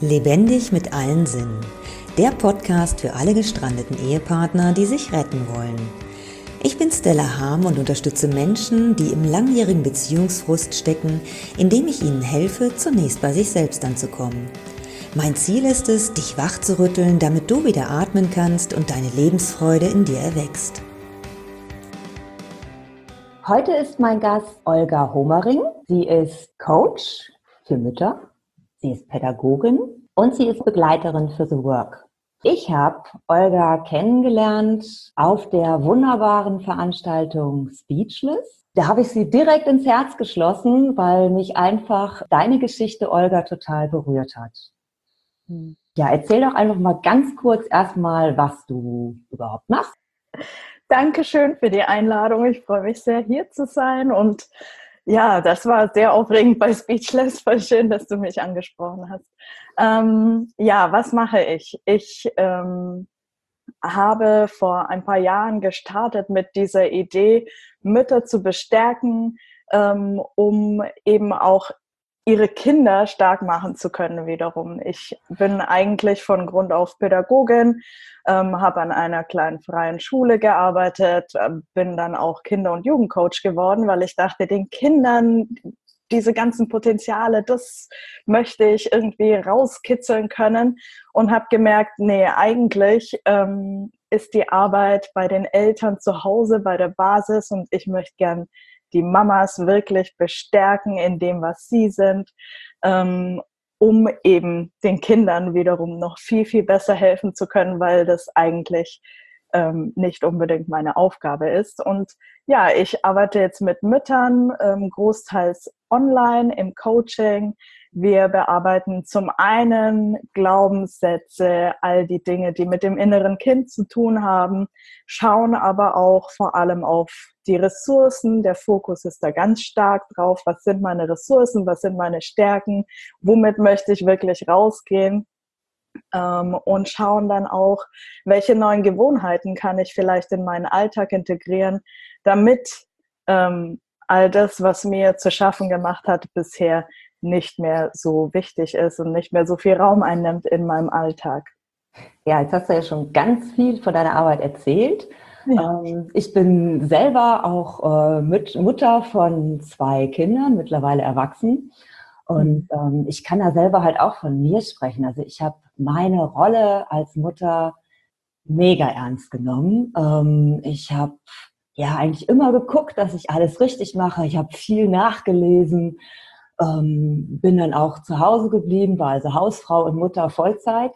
Lebendig mit allen Sinnen. Der Podcast für alle gestrandeten Ehepartner, die sich retten wollen. Ich bin Stella Harm und unterstütze Menschen, die im langjährigen Beziehungsfrust stecken, indem ich ihnen helfe, zunächst bei sich selbst anzukommen. Mein Ziel ist es, dich wachzurütteln, damit du wieder atmen kannst und deine Lebensfreude in dir erwächst. Heute ist mein Gast Olga Homering. Sie ist Coach für Mütter, sie ist Pädagogin und sie ist Begleiterin für The Work. Ich habe Olga kennengelernt auf der wunderbaren Veranstaltung Speechless. Da habe ich sie direkt ins Herz geschlossen, weil mich einfach deine Geschichte, Olga, total berührt hat. Ja, erzähl doch einfach mal ganz kurz erstmal, was du überhaupt machst. Dankeschön für die Einladung. Ich freue mich sehr, hier zu sein. Und ja, das war sehr aufregend bei Speechless. Voll schön, dass du mich angesprochen hast. Ja, was mache ich? Ich habe vor ein paar Jahren gestartet mit dieser Idee, Mütter zu bestärken, um eben auch ihre Kinder stark machen zu können wiederum. Ich bin eigentlich von Grund auf Pädagogin, habe an einer kleinen freien Schule gearbeitet, bin dann auch Kinder- und Jugendcoach geworden, weil ich dachte, den Kindern diese ganzen Potenziale, das möchte ich irgendwie rauskitzeln können und habe gemerkt, nee, eigentlich ist die Arbeit bei den Eltern zu Hause, bei der Basis, und ich möchte gern die Mamas wirklich bestärken in dem, was sie sind, um eben den Kindern wiederum noch viel, viel besser helfen zu können, weil das eigentlich nicht unbedingt meine Aufgabe ist. Und ja, ich arbeite jetzt mit Müttern, großteils online im Coaching. Wir bearbeiten zum einen Glaubenssätze, all die Dinge, die mit dem inneren Kind zu tun haben, schauen aber auch vor allem auf die Ressourcen. Der Fokus ist da ganz stark drauf. Was sind meine Ressourcen? Was sind meine Stärken? Womit möchte ich wirklich rausgehen? Und schauen dann auch, welche neuen Gewohnheiten kann ich vielleicht in meinen Alltag integrieren, damit all das, was mir zu schaffen gemacht hat, bisher nicht mehr so wichtig ist und nicht mehr so viel Raum einnimmt in meinem Alltag. Ja, jetzt hast du ja schon ganz viel von deiner Arbeit erzählt. Ja. Ich bin selber auch Mutter von 2 Kindern, mittlerweile erwachsen. Und ich kann da selber halt auch von mir sprechen. Also ich habe meine Rolle als Mutter mega ernst genommen. Ich habe ja eigentlich immer geguckt, dass ich alles richtig mache. Ich habe viel nachgelesen, bin dann auch zu Hause geblieben, war also Hausfrau und Mutter Vollzeit.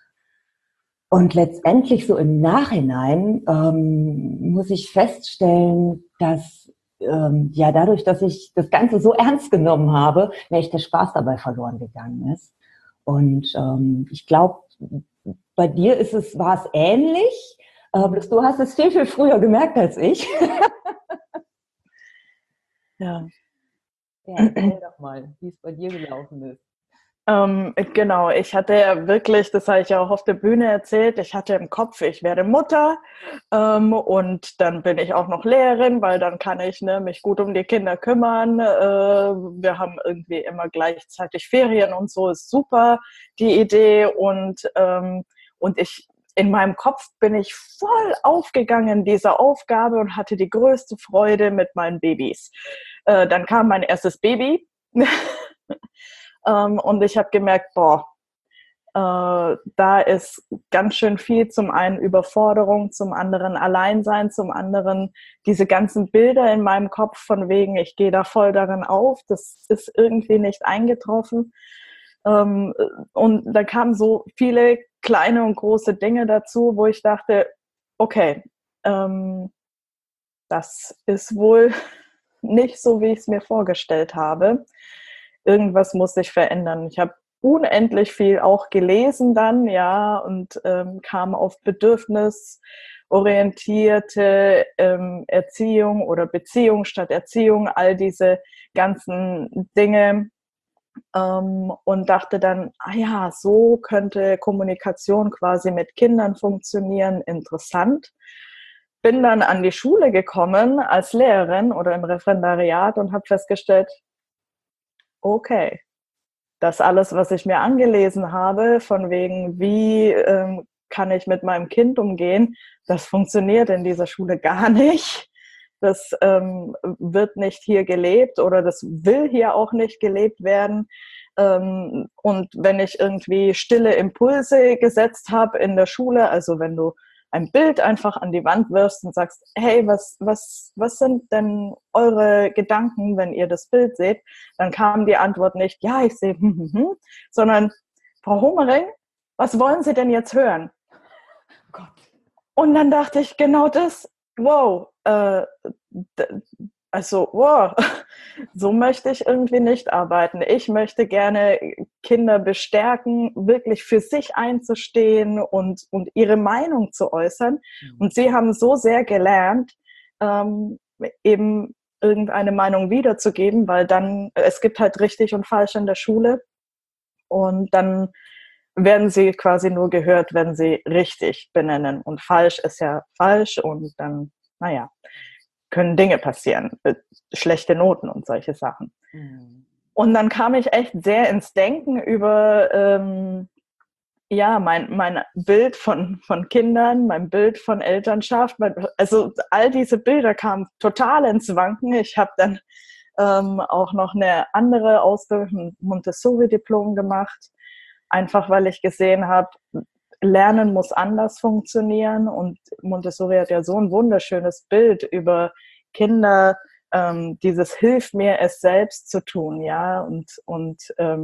Und letztendlich so im Nachhinein muss ich feststellen, dass ja dadurch, dass ich das Ganze so ernst genommen habe, mir echt der Spaß dabei verloren gegangen ist. Und ich glaube, bei dir war es ähnlich. Bloß du hast es viel, viel früher gemerkt als ich. Ja. Ja, erzähl doch mal, wie es bei dir gelaufen ist. Genau, ich hatte ja wirklich, das habe ich ja auch auf der Bühne erzählt, ich hatte im Kopf, ich werde Mutter und dann bin ich auch noch Lehrerin, weil dann kann ich mich gut um die Kinder kümmern. Wir haben irgendwie immer gleichzeitig Ferien und so, ist super, die Idee. Und ich in meinem Kopf bin ich voll aufgegangen in dieser Aufgabe und hatte die größte Freude mit meinen Babys. Dann kam mein erstes Baby. Und ich habe gemerkt, da ist ganz schön viel, zum einen Überforderung, zum anderen Alleinsein, zum anderen diese ganzen Bilder in meinem Kopf von wegen, ich gehe da voll darin auf, das ist irgendwie nicht eingetroffen. Und da kamen so viele kleine und große Dinge dazu, wo ich dachte, okay, das ist wohl nicht so, wie ich es mir vorgestellt habe. Irgendwas muss sich verändern. Ich habe unendlich viel auch gelesen dann, ja, und kam auf bedürfnisorientierte Erziehung oder Beziehung statt Erziehung, all diese ganzen Dinge, und dachte dann, ja, so könnte Kommunikation quasi mit Kindern funktionieren, interessant. Bin dann an die Schule gekommen als Lehrerin oder im Referendariat und habe festgestellt, okay, das alles, was ich mir angelesen habe, von wegen, wie kann ich mit meinem Kind umgehen, das funktioniert in dieser Schule gar nicht. Das wird nicht hier gelebt oder das will hier auch nicht gelebt werden. Und wenn ich irgendwie stille Impulse gesetzt habe in der Schule, also wenn du ein Bild einfach an die Wand wirfst und sagst, hey, was sind denn eure Gedanken, wenn ihr das Bild seht? Dann kam die Antwort nicht, ja, ich sehe, sondern, Frau Homering, was wollen Sie denn jetzt hören? Gott. Und dann dachte ich, genau das, wow, wow, so möchte ich irgendwie nicht arbeiten. Ich möchte gerne Kinder bestärken, wirklich für sich einzustehen und ihre Meinung zu äußern. Und sie haben so sehr gelernt, eben irgendeine Meinung wiederzugeben, weil dann, es gibt halt richtig und falsch in der Schule. Und dann werden sie quasi nur gehört, wenn sie richtig benennen. Und falsch ist ja falsch und dann, naja, können Dinge passieren, schlechte Noten und solche Sachen. Mhm. Und dann kam ich echt sehr ins Denken über mein Bild von Kindern, mein Bild von Elternschaft. Also all diese Bilder kamen total ins Wanken. Ich habe dann auch noch eine andere Ausbildung, ein Montessori-Diplom gemacht, einfach weil ich gesehen habe, Lernen muss anders funktionieren und Montessori hat ja so ein wunderschönes Bild über Kinder, dieses Hilf mir, es selbst zu tun, ja, und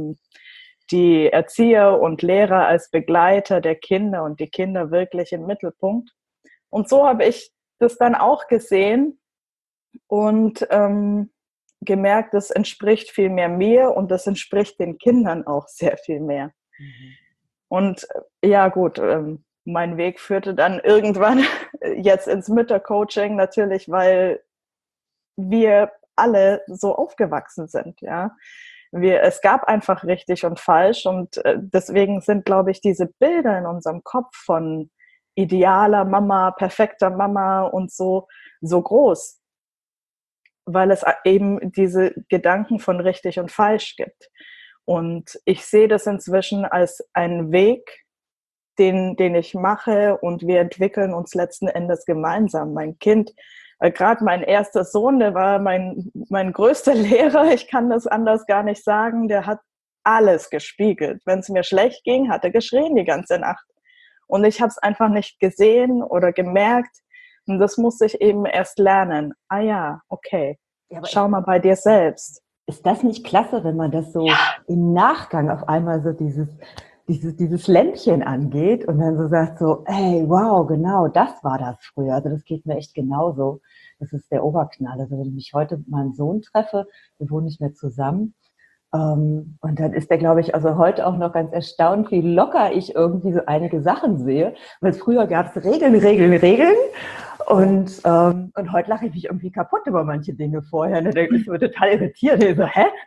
die Erzieher und Lehrer als Begleiter der Kinder und die Kinder wirklich im Mittelpunkt. Und so habe ich das dann auch gesehen und gemerkt, das entspricht viel mehr mir und das entspricht den Kindern auch sehr viel mehr. Mhm. Und ja gut, mein Weg führte dann irgendwann jetzt ins Müttercoaching, natürlich, weil wir alle so aufgewachsen sind, ja. Es gab einfach richtig und falsch und deswegen sind, glaube ich, diese Bilder in unserem Kopf von idealer Mama, perfekter Mama und so groß, weil es eben diese Gedanken von richtig und falsch gibt. Und ich sehe das inzwischen als einen Weg, den ich mache und wir entwickeln uns letzten Endes gemeinsam. Mein Kind, gerade mein erster Sohn, der war mein größter Lehrer, ich kann das anders gar nicht sagen, der hat alles gespiegelt. Wenn es mir schlecht ging, hat er geschrien die ganze Nacht. Und ich habe es einfach nicht gesehen oder gemerkt. Und das musste ich eben erst lernen. Ah ja, okay, ja, schau mal bei dir selbst. Ist das nicht klasse, wenn man das so im Nachgang auf einmal so dieses Lämpchen angeht und dann so sagt so, hey, wow, genau, das war das früher. Also das geht mir echt genauso. Das ist der Oberknall. Also wenn ich mich heute mit meinem Sohn treffe, wir wohnen nicht mehr zusammen, und dann ist der, glaube ich, also heute auch noch ganz erstaunt, wie locker ich irgendwie so einige Sachen sehe. Weil früher gab es Regeln. Und heute lache ich mich irgendwie kaputt über manche Dinge vorher. Ne? Da ist mir total irritiert. Ich so, hä?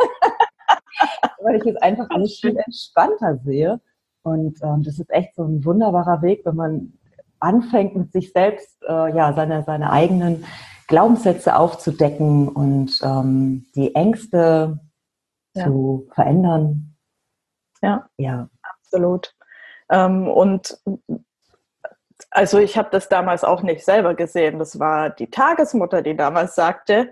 Weil ich es einfach alles viel entspannter sehe. Und das ist echt so ein wunderbarer Weg, wenn man anfängt, mit sich selbst seine eigenen Glaubenssätze aufzudecken und die Ängste zu verändern. Ja, absolut. Und also ich habe das damals auch nicht selber gesehen. Das war die Tagesmutter, die damals sagte,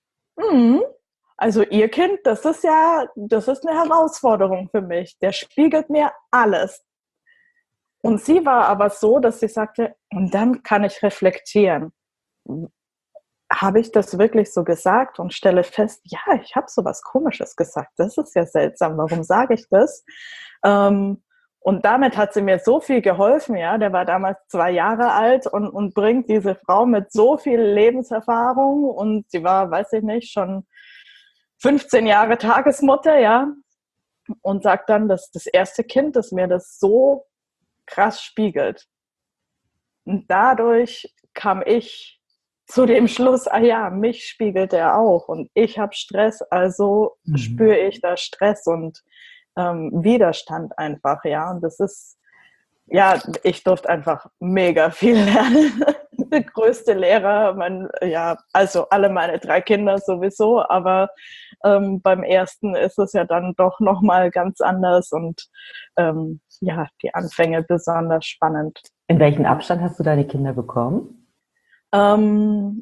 also Ihr Kind, das ist eine Herausforderung für mich. Der spiegelt mir alles. Und sie war aber so, dass sie sagte, und dann kann ich reflektieren. Habe ich das wirklich so gesagt und stelle fest, ja, ich habe so was Komisches gesagt. Das ist ja seltsam. Warum sage ich das? Und damit hat sie mir so viel geholfen. Ja, der war damals 2 Jahre alt und bringt diese Frau mit so viel Lebenserfahrung und sie war, weiß ich nicht, schon 15 Jahre Tagesmutter, ja, und sagt dann, dass das erste Kind, das mir das so krass spiegelt. Und dadurch kam ich zu dem Schluss, mich spiegelt er auch und ich habe Stress, also spüre ich da Stress und Widerstand einfach, ja. Und das ist, ja, ich durfte einfach mega viel lernen. der größte Lehrer. Also alle meine 3 Kinder sowieso, aber beim ersten ist es ja dann doch nochmal ganz anders und die Anfänge besonders spannend. In welchem Abstand hast du deine Kinder bekommen? Ähm,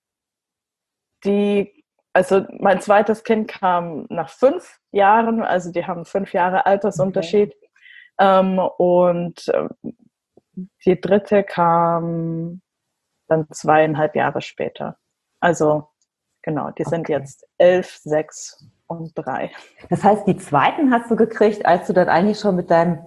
also mein zweites Kind kam nach 5 Jahren, also die haben 5 Jahre Altersunterschied. Okay. Und die dritte kam dann 2,5 Jahre später. Also genau, die sind jetzt 11, 6 und 3. Das heißt, die zweiten hast du gekriegt, als du dann eigentlich schon mit deiner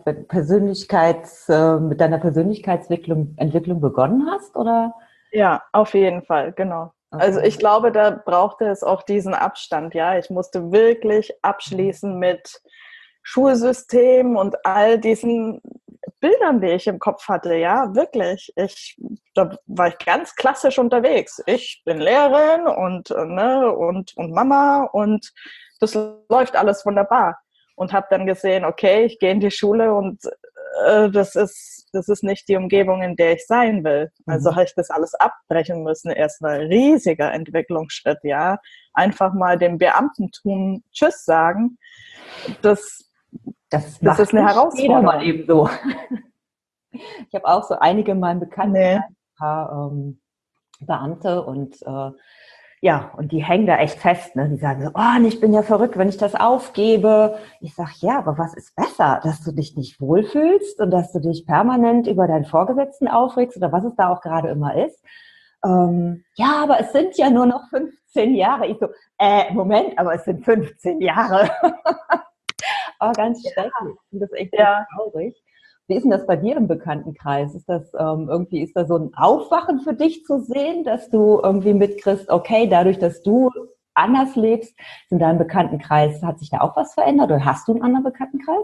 Persönlichkeitsentwicklung begonnen hast, oder? Ja, auf jeden Fall, genau. Okay. Also ich glaube, da brauchte es auch diesen Abstand, ja. Ich musste wirklich abschließen mit Schulsystem und all diesen Bildern, die ich im Kopf hatte, ja, wirklich. Da war ich ganz klassisch unterwegs. Ich bin Lehrerin und Mama und das läuft alles wunderbar. Und habe dann gesehen, okay, ich gehe in die Schule und das ist nicht die Umgebung, in der ich sein will. Also habe ich das alles abbrechen müssen. Erstmal riesiger Entwicklungsschritt, ja. Einfach mal dem Beamtentum Tschüss sagen. Das ist eine Herausforderung. Mal eben so. Ich habe auch so einige in meinem Bekanntenkreis, ein paar Beamte und und die hängen da echt fest. Ne? Die sagen so, oh, ich bin ja verrückt, wenn ich das aufgebe. Ich sage, ja, aber was ist besser? Dass du dich nicht wohlfühlst und dass du dich permanent über deinen Vorgesetzten aufregst oder was es da auch gerade immer ist. Ja, aber es sind ja nur noch 15 Jahre. Ich so, Moment, aber es sind 15 Jahre. Oh, ganz schrecklich. Das ist echt traurig. Wie ist denn das bei dir im Bekanntenkreis? Ist das ist da so ein Aufwachen für dich zu sehen, dass du irgendwie mitkriegst, okay, dadurch, dass du anders lebst, in deinem Bekanntenkreis, hat sich da auch was verändert oder hast du einen anderen Bekanntenkreis?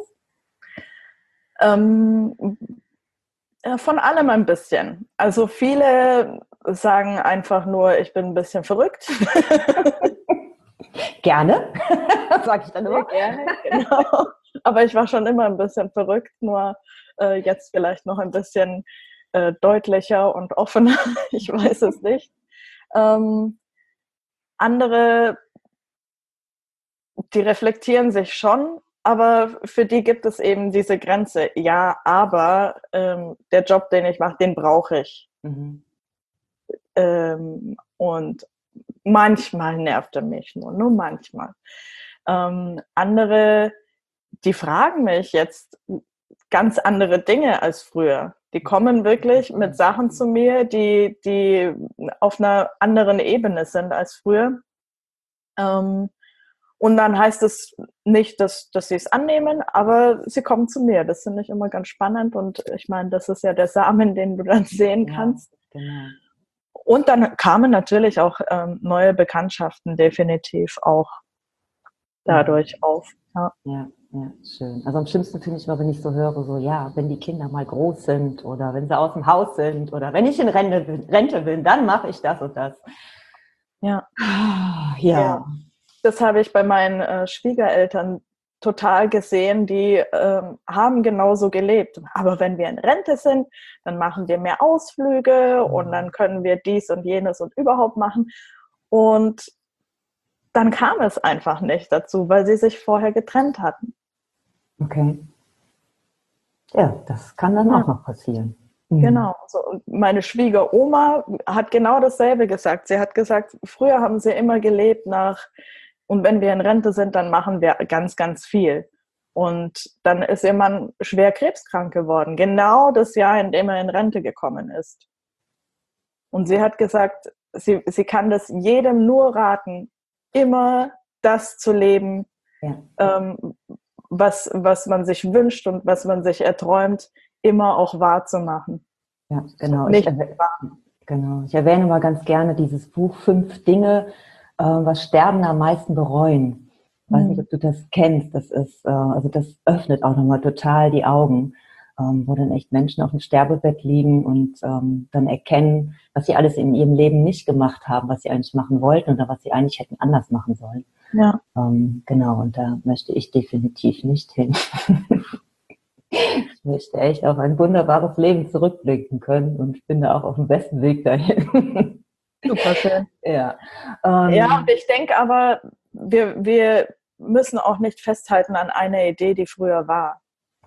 Von allem ein bisschen. Also viele sagen einfach nur, ich bin ein bisschen verrückt. Gerne, sage ich dann immer. Gerne, genau. Aber ich war schon immer ein bisschen verrückt, nur jetzt vielleicht noch ein bisschen deutlicher und offener. Ich weiß es nicht. Andere, die reflektieren sich schon, aber für die gibt es eben diese Grenze. Ja, aber der Job, den ich mache, den brauche ich. Mhm. Und manchmal nervt er mich nur manchmal. Andere, die fragen mich jetzt ganz andere Dinge als früher. Die kommen wirklich mit Sachen zu mir, die auf einer anderen Ebene sind als früher. Und dann heißt es nicht, dass sie es annehmen, aber sie kommen zu mir. Das finde ich immer ganz spannend und ich meine, das ist ja der Samen, den du dann sehen kannst. Ja, genau. Und dann kamen natürlich auch neue Bekanntschaften definitiv auch dadurch auf. Ja, schön. Also am schlimmsten finde ich immer, wenn ich so höre, so ja, wenn die Kinder mal groß sind oder wenn sie aus dem Haus sind oder wenn ich in Rente bin, dann mache ich das und das. Ja. Das habe ich bei meinen Schwiegereltern total gesehen, die haben genauso gelebt. Aber wenn wir in Rente sind, dann machen wir mehr Ausflüge und dann können wir dies und jenes und überhaupt machen. Und dann kam es einfach nicht dazu, weil sie sich vorher getrennt hatten. Okay. Ja, das kann dann auch noch passieren. Genau. So, und meine Schwiegeroma hat genau dasselbe gesagt. Sie hat gesagt, früher haben sie immer gelebt und wenn wir in Rente sind, dann machen wir ganz, ganz viel. Und dann ist ihr Mann schwer krebskrank geworden. Genau das Jahr, in dem er in Rente gekommen ist. Und sie hat gesagt, sie kann das jedem nur raten, immer das zu leben, was man sich wünscht und was man sich erträumt, immer auch wahrzumachen. Ja, genau. Ich erwähne mal ganz gerne dieses Buch 5 Dinge, was Sterbende am meisten bereuen. Ich weiß nicht, ob du das kennst. Das ist, das öffnet auch nochmal total die Augen, wo dann echt Menschen auf dem Sterbebett liegen und dann erkennen, was sie alles in ihrem Leben nicht gemacht haben, was sie eigentlich machen wollten oder was sie eigentlich hätten anders machen sollen. Ja. Genau, und da möchte ich definitiv nicht hin. Ich möchte echt auf ein wunderbares Leben zurückblicken können und bin da auch auf dem besten Weg dahin. Super schön. Ja, Ja, und ich denke aber, wir müssen auch nicht festhalten an einer Idee, die früher war,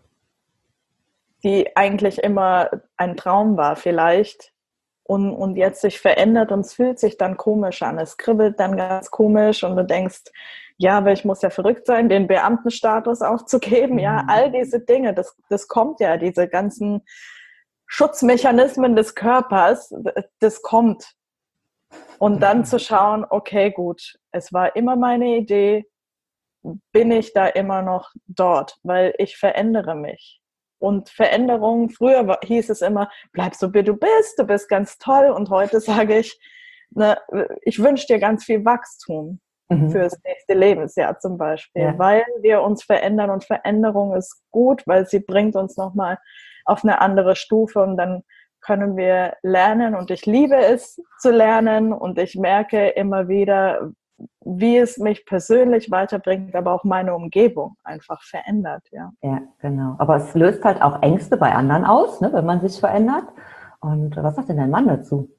die eigentlich immer ein Traum war vielleicht und jetzt sich verändert und es fühlt sich dann komisch an. Es kribbelt dann ganz komisch und du denkst, ja, aber ich muss ja verrückt sein, den Beamtenstatus aufzugeben. Ja, all diese Dinge, das kommt ja, diese ganzen Schutzmechanismen des Körpers, das kommt. Und dann zu schauen, okay, gut, es war immer meine Idee, bin ich da immer noch dort, weil ich verändere mich. Und Veränderung, früher hieß es immer, bleib so wie du bist ganz toll. Und heute sage ich, ne, ich wünsche dir ganz viel Wachstum fürs nächste Lebensjahr zum Beispiel, weil wir uns verändern und Veränderung ist gut, weil sie bringt uns nochmal auf eine andere Stufe und dann können wir lernen und ich liebe es zu lernen und ich merke immer wieder, wie es mich persönlich weiterbringt, aber auch meine Umgebung einfach verändert. Ja, ja, genau. Aber es löst halt auch Ängste bei anderen aus, ne, wenn man sich verändert. Und was sagt denn dein Mann dazu?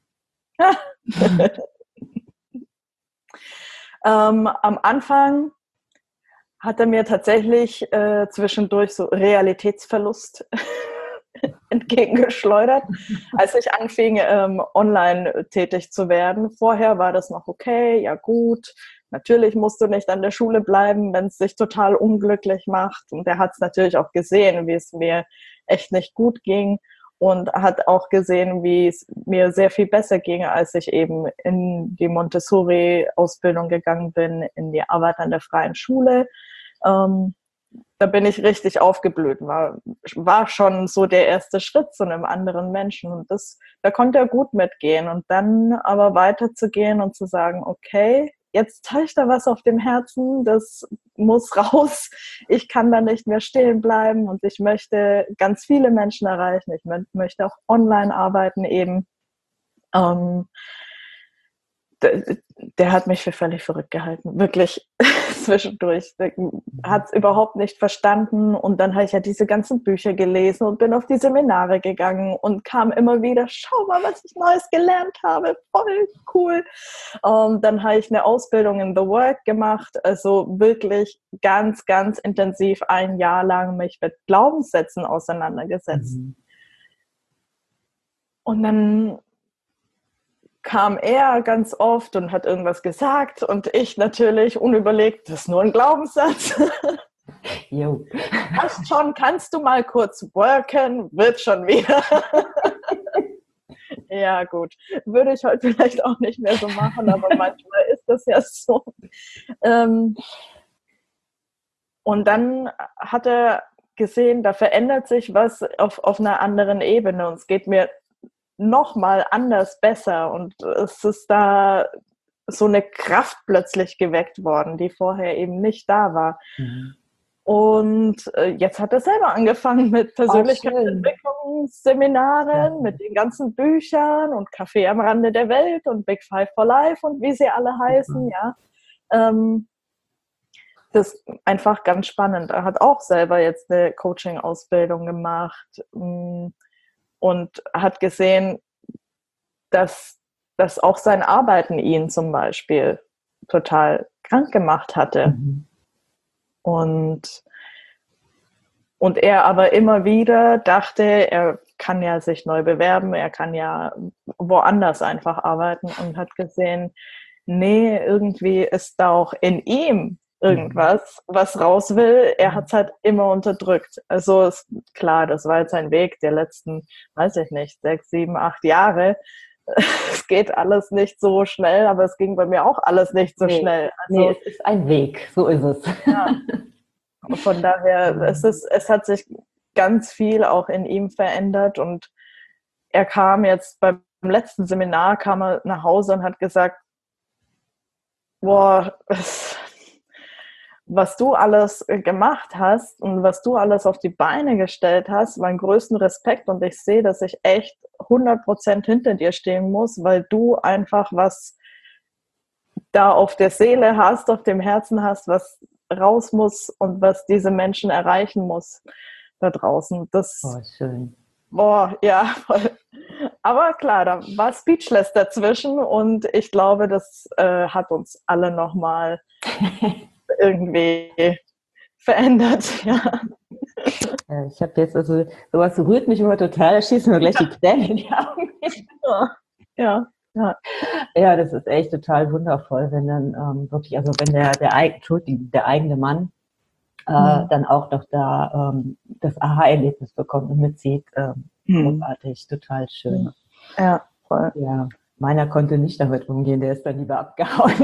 am Anfang hat er mir tatsächlich zwischendurch so Realitätsverlust entgegengeschleudert, als ich anfing, online tätig zu werden. Vorher war das noch okay, ja gut, natürlich musst du nicht an der Schule bleiben, wenn es dich total unglücklich macht. Und er hat es natürlich auch gesehen, wie es mir echt nicht gut ging und hat auch gesehen, wie es mir sehr viel besser ging, als ich eben in die Montessori-Ausbildung gegangen bin, in die Arbeit an der freien Schule. Da bin ich richtig aufgeblüht, war schon so der erste Schritt zu einem anderen Menschen und da konnte er gut mitgehen und dann aber weiterzugehen und zu sagen, okay, jetzt habe ich da was auf dem Herzen, das muss raus, ich kann da nicht mehr stehen bleiben und ich möchte ganz viele Menschen erreichen, ich möchte auch online arbeiten eben. Der hat mich für völlig verrückt gehalten, wirklich zwischendurch. Der hat es überhaupt nicht verstanden und dann habe ich ja diese ganzen Bücher gelesen und bin auf die Seminare gegangen und kam immer wieder, schau mal, was ich Neues gelernt habe, voll cool. Dann habe ich eine Ausbildung in The Work gemacht, also wirklich ganz, ganz intensiv ein Jahr lang mich mit Glaubenssätzen auseinandergesetzt. Und dann kam er ganz oft und hat irgendwas gesagt und ich natürlich unüberlegt, das ist nur ein Glaubenssatz. Jo. Passt schon, kannst du mal kurz worken, wird schon wieder. Ja gut, würde ich heute vielleicht auch nicht mehr so machen, aber manchmal ist das ja so. Und dann hat er gesehen, da verändert sich was auf einer anderen Ebene und es geht mir nochmal anders besser und es ist da so eine Kraft plötzlich geweckt worden, die vorher eben nicht da war. Und jetzt hat er selber angefangen mit Persönlichkeitsentwicklungsseminaren, mit den ganzen Büchern und Café am Rande der Welt und Big Five for Life und wie sie alle heißen, ja. Das ist einfach ganz spannend. Er hat auch selber jetzt eine Coaching-Ausbildung gemacht und hat gesehen, dass auch sein Arbeiten ihn zum Beispiel total krank gemacht hatte. Und er aber immer wieder dachte, er kann ja sich neu bewerben, er kann ja woanders einfach arbeiten und hat gesehen, nee, irgendwie ist da auch in ihm irgendwas, was raus will. Er hat es halt immer unterdrückt. Also ist klar, das war jetzt sein Weg der letzten, weiß ich nicht, 6, 7, 8 Jahre. Es geht alles nicht so schnell, aber es ging bei mir auch alles nicht so schnell. Also, es ist ein Weg, so ist es. Ja. Von daher, es hat sich ganz viel auch in ihm verändert und er kam jetzt beim letzten Seminar, kam er nach Hause und hat gesagt, boah, was du alles gemacht hast und was du alles auf die Beine gestellt hast, meinen größten Respekt und ich sehe, dass ich echt 100% hinter dir stehen muss, weil du einfach was da auf der Seele hast, auf dem Herzen hast, was raus muss und was diese Menschen erreichen muss. da draußen. Das, Oh, schön. boah, ja, voll. Aber klar, da war Speechless dazwischen und ich glaube, das hat uns alle nochmal irgendwie verändert, ja. Ich habe jetzt, also sowas rührt mich immer total, da schießen mir gleich die Tränen in die Augen. Ja, ja, ja. Ja, das ist echt total wundervoll, wenn dann wirklich, also wenn der eigene Mann dann auch noch da das Aha-Erlebnis bekommt und mitzieht. Großartig, total schön. Ja, voll. Ja, meiner konnte nicht damit umgehen, der ist dann lieber abgehauen.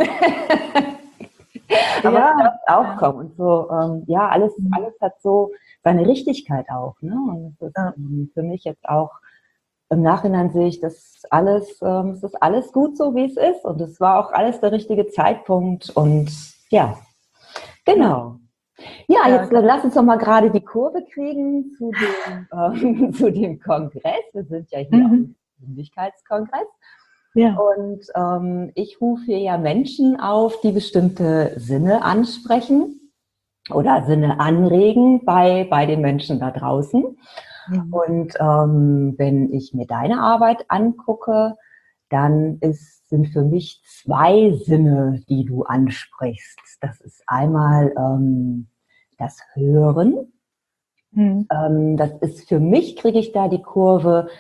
Aber Ja, es darf auch kommen. Und so, ja, alles hat so seine Richtigkeit auch. Ne? Und es ist ja. für mich jetzt auch, im Nachhinein sehe ich, dass alles, es ist alles gut so, wie es ist. Und es war auch alles der richtige Zeitpunkt. Und ja, genau. Ja, Ja, jetzt lass uns doch mal gerade die Kurve kriegen zu dem, zu dem Kongress. Wir sind ja hier am Persönlichkeitskongress. Ja. Und ich rufe hier ja Menschen auf, die bestimmte Sinne ansprechen oder Sinne anregen bei den Menschen da draußen. Und wenn ich mir deine Arbeit angucke, dann sind für mich zwei Sinne, die du ansprichst. Das ist einmal das Hören. Das ist für mich, kriege ich da die Kurve,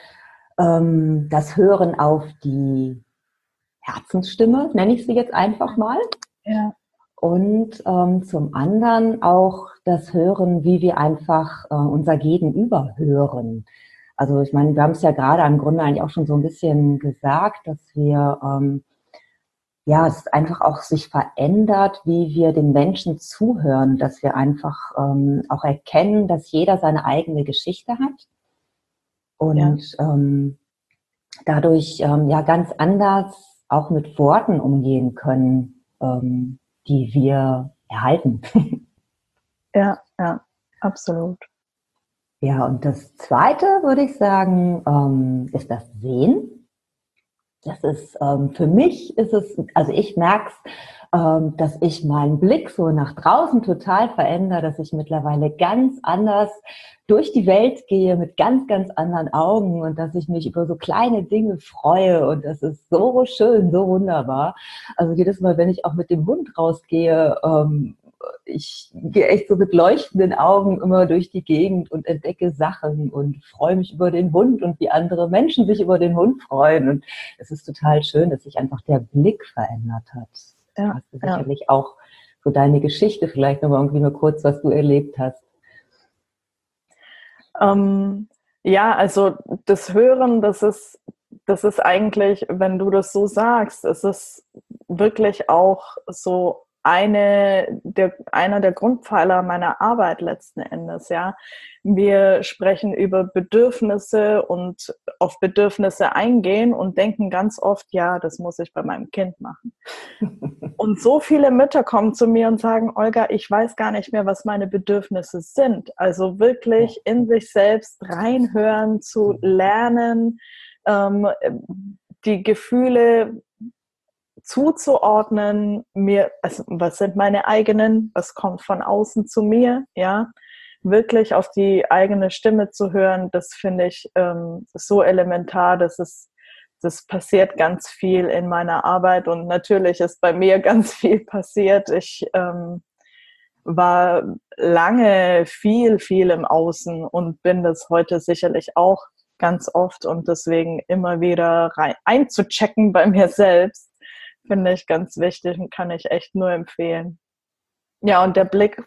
das Hören auf die Herzensstimme, nenne ich sie jetzt einfach mal. Ja. Und zum anderen auch das Hören, wie wir einfach unser Gegenüber hören. Also ich meine, wir haben es ja gerade im Grunde eigentlich auch schon so ein bisschen gesagt, dass wir, ja, es einfach auch sich verändert, wie wir den Menschen zuhören, dass wir einfach auch erkennen, dass jeder seine eigene Geschichte hat und dadurch ja ganz anders auch mit Worten umgehen können, die wir erhalten. Ja, ja, absolut. Ja, und das Zweite, würde ich sagen, ist das Sehen. Das ist für mich ist es, also ich merke es, dass ich meinen Blick so nach draußen total verändere, dass ich mittlerweile ganz anders durch die Welt gehe mit ganz, ganz anderen Augen und dass ich mich über so kleine Dinge freue und das ist so schön, so wunderbar. Also jedes Mal, wenn ich auch mit dem Hund rausgehe, ich gehe echt so mit leuchtenden Augen immer durch die Gegend und entdecke Sachen und freue mich über den Hund und wie andere Menschen sich über den Hund freuen. Und es ist total schön, dass sich einfach der Blick verändert hat. Ja, Du hast sicherlich auch so deine Geschichte, vielleicht nochmal irgendwie nur kurz, was du erlebt hast. Ja, also das Hören, das ist eigentlich, wenn du das so sagst, es ist wirklich auch so einer der Grundpfeiler meiner Arbeit letzten Endes, ja. Wir sprechen über Bedürfnisse und auf Bedürfnisse eingehen und denken ganz oft, ja, das muss ich bei meinem Kind machen. Und so viele Mütter kommen zu mir und sagen, Olga, ich weiß gar nicht mehr, was meine Bedürfnisse sind. Also wirklich in sich selbst reinhören, zu lernen, die Gefühle zuzuordnen, also was sind meine eigenen, was kommt von außen zu mir, ja, wirklich auf die eigene Stimme zu hören, das finde ich so elementar, das passiert ganz viel in meiner Arbeit und natürlich ist bei mir ganz viel passiert. Ich war lange viel im Außen und bin das heute sicherlich auch ganz oft und deswegen immer wieder einzuchecken bei mir selbst, finde ich ganz wichtig und kann ich echt nur empfehlen. Ja, und der Blick,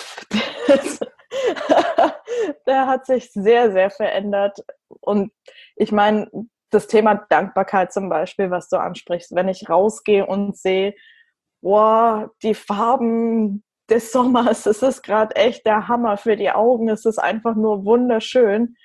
der hat sich sehr verändert. Und ich meine, das Thema Dankbarkeit zum Beispiel, was du ansprichst, wenn ich rausgehe und sehe, boah, die Farben des Sommers, es ist gerade echt der Hammer für die Augen, es ist einfach nur wunderschön.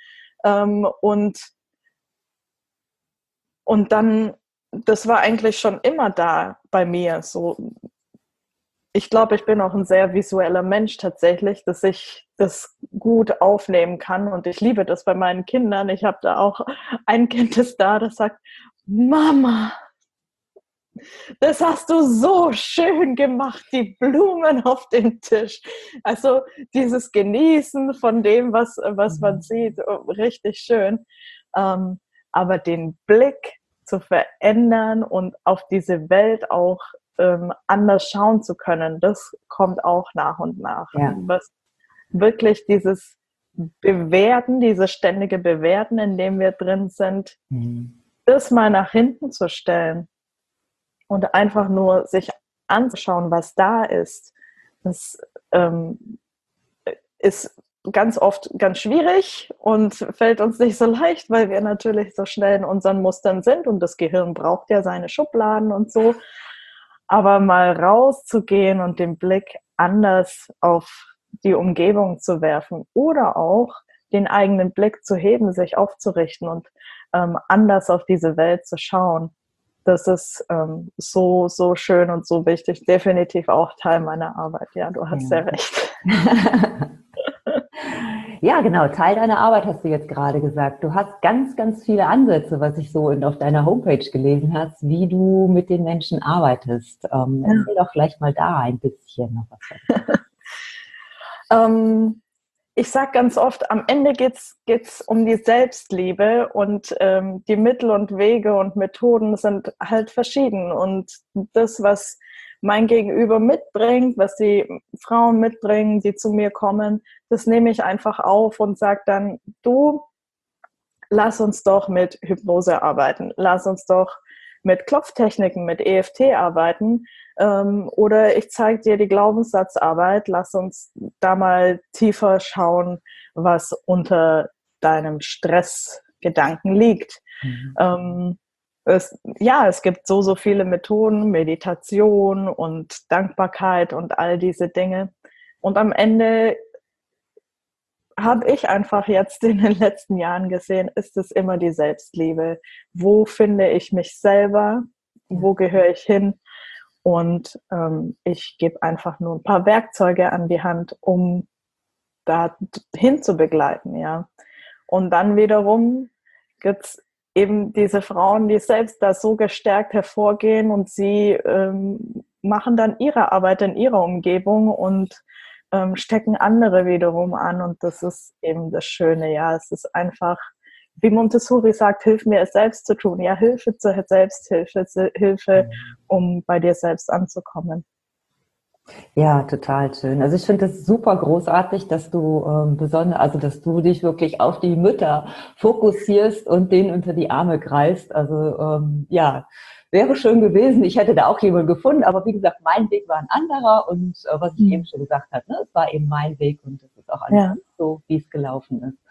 Und dann, das war eigentlich schon immer da bei mir. So, ich glaube, ich bin auch ein sehr visueller Mensch tatsächlich, dass ich das gut aufnehmen kann und ich liebe das bei meinen Kindern. Ich habe da auch ein Kind, das sagt, Mama, Das hast du so schön gemacht, die Blumen auf dem Tisch. Also dieses Genießen von dem, was man sieht, richtig schön. Aber den Blick zu verändern und auf diese Welt auch anders schauen zu können, das kommt auch nach und nach. Ja. Was wirklich dieses Bewerten, dieses ständige Bewerten, in dem wir drin sind, das mal nach hinten zu stellen und einfach nur sich anzuschauen, was da ist. Das ist ganz oft ganz schwierig und fällt uns nicht so leicht, weil wir natürlich so schnell in unseren Mustern sind und das Gehirn braucht ja seine Schubladen und so. Aber mal rauszugehen und den Blick anders auf die Umgebung zu werfen oder auch den eigenen Blick zu heben, sich aufzurichten und anders auf diese Welt zu schauen. Das ist so, so schön und so wichtig. Definitiv auch Teil meiner Arbeit. Ja, du hast sehr recht. Ja, genau. Teil deiner Arbeit hast du jetzt gerade gesagt. Du hast ganz, ganz viele Ansätze, was ich so auf deiner Homepage gelesen habe, wie du mit den Menschen arbeitest. Erzähl doch vielleicht mal da ein bisschen noch was. Ich sage ganz oft, am Ende geht's um die Selbstliebe und die Mittel und Wege und Methoden sind halt verschieden. Und das, was mein Gegenüber mitbringt, was die Frauen mitbringen, die zu mir kommen, das nehme ich einfach auf und sage dann, du, lass uns doch mit Hypnose arbeiten, lass uns doch mit Klopftechniken, mit EFT arbeiten, oder ich zeige dir die Glaubenssatzarbeit, lass uns da mal tiefer schauen, was unter deinem Stressgedanken liegt. Es gibt so viele Methoden, Meditation und Dankbarkeit und all diese Dinge. Und am Ende habe ich einfach jetzt in den letzten Jahren gesehen, ist es immer die Selbstliebe. Wo finde ich mich selber? Wo gehöre ich hin? Und ich gebe einfach nur ein paar Werkzeuge an die Hand, um da hin zu begleiten, ja. Und dann wiederum gibt es eben diese Frauen, die selbst da so gestärkt hervorgehen und sie machen dann ihre Arbeit in ihrer Umgebung und stecken andere wiederum an. Und das ist eben das Schöne, ja. Es ist einfach, wie Montessori sagt, hilf mir es selbst zu tun. Ja, Hilfe zur Selbsthilfe, Hilfe, um bei dir selbst anzukommen. Ja, total schön. Also ich finde es super großartig, dass du dass du dich wirklich auf die Mütter fokussierst und denen unter die Arme greifst. Also ja, wäre schön gewesen. Ich hätte da auch jemanden gefunden, aber wie gesagt, mein Weg war ein anderer und was ich eben schon gesagt habe, ne, es war eben mein Weg und es ist auch alles so, wie es gelaufen ist.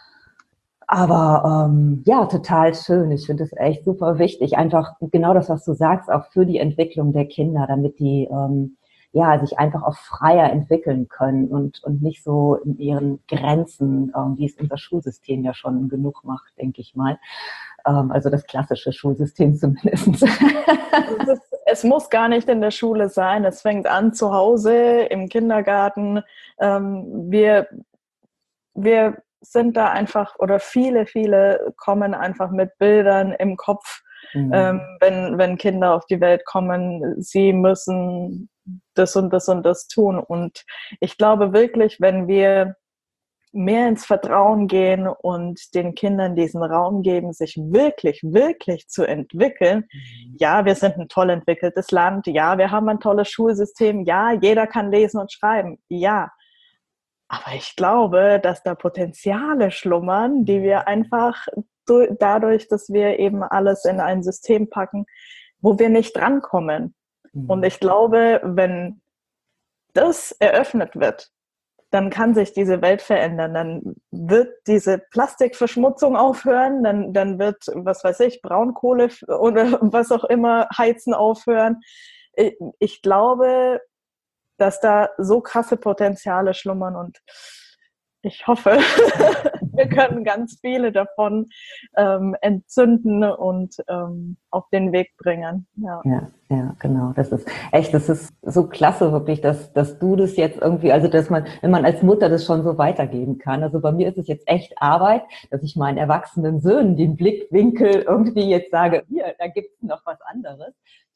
Aber ja, total schön. Ich finde es echt super wichtig. Einfach genau das, was du sagst, auch für die Entwicklung der Kinder, damit die sich einfach auch freier entwickeln können und nicht so in ihren Grenzen, wie es unser Schulsystem ja schon genug macht, denke ich mal. Also das klassische Schulsystem zumindest. Es muss gar nicht in der Schule sein. Es fängt an zu Hause, im Kindergarten. Wir sind da einfach, oder viele kommen einfach mit Bildern im Kopf, wenn Kinder auf die Welt kommen, sie müssen das und das und das tun. Und ich glaube wirklich, wenn wir mehr ins Vertrauen gehen und den Kindern diesen Raum geben, sich wirklich, wirklich zu entwickeln. Ja, wir sind ein toll entwickeltes Land. Ja, wir haben ein tolles Schulsystem. Ja, jeder kann lesen und schreiben. Ja. Aber ich glaube, dass da Potenziale schlummern, die wir einfach dadurch, dass wir eben alles in ein System packen, wo wir nicht drankommen. Und ich glaube, wenn das eröffnet wird, dann kann sich diese Welt verändern. Dann wird diese Plastikverschmutzung aufhören, dann wird, was weiß ich, Braunkohle oder was auch immer, Heizen aufhören. Ich glaube, dass da so krasse Potenziale schlummern und ich hoffe, wir können ganz viele davon entzünden und auf den Weg bringen. Ja, genau. Das ist so klasse wirklich, dass du das jetzt irgendwie, also dass man, wenn man als Mutter das schon so weitergeben kann. Also bei mir ist es jetzt echt Arbeit, dass ich meinen erwachsenen Söhnen den Blickwinkel irgendwie jetzt sage, hier, da gibt's noch was anderes.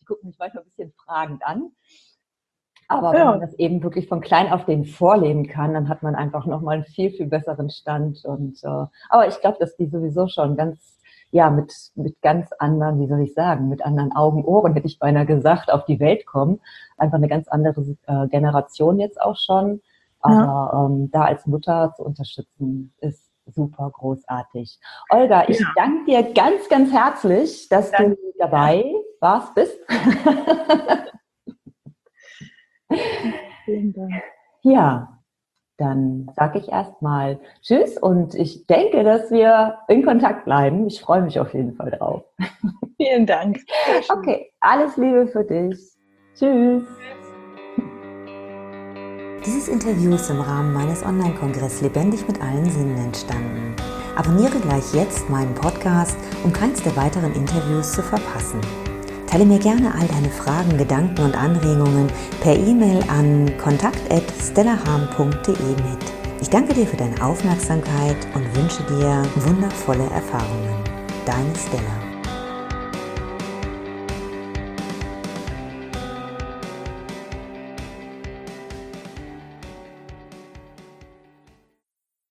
die gucken mich manchmal ein bisschen fragend an. Aber wenn man das eben wirklich von klein auf denen vorleben kann, dann hat man einfach nochmal einen viel, viel besseren Stand. Aber ich glaube, dass die sowieso schon mit ganz anderen, wie soll ich sagen, mit anderen Augen, Ohren, hätte ich beinahe gesagt, auf die Welt kommen. Einfach eine ganz andere Generation jetzt auch schon. Aber da als Mutter zu unterstützen, ist super großartig. Olga, ich danke dir ganz, ganz herzlich, dass du dabei bist. Vielen Dank. Ja, dann sage ich erstmal Tschüss und ich denke, dass wir in Kontakt bleiben. Ich freue mich auf jeden Fall drauf. Vielen Dank. Okay, alles Liebe für dich. Tschüss. Dieses Interview ist im Rahmen meines Online-Kongresses Lebendig mit allen Sinnen entstanden. Abonniere gleich jetzt meinen Podcast, um keins der weiteren Interviews zu verpassen. Teile mir gerne all deine Fragen, Gedanken und Anregungen per E-Mail an kontakt@stellaharm.de mit. Ich danke dir für deine Aufmerksamkeit und wünsche dir wundervolle Erfahrungen. Deine Stella.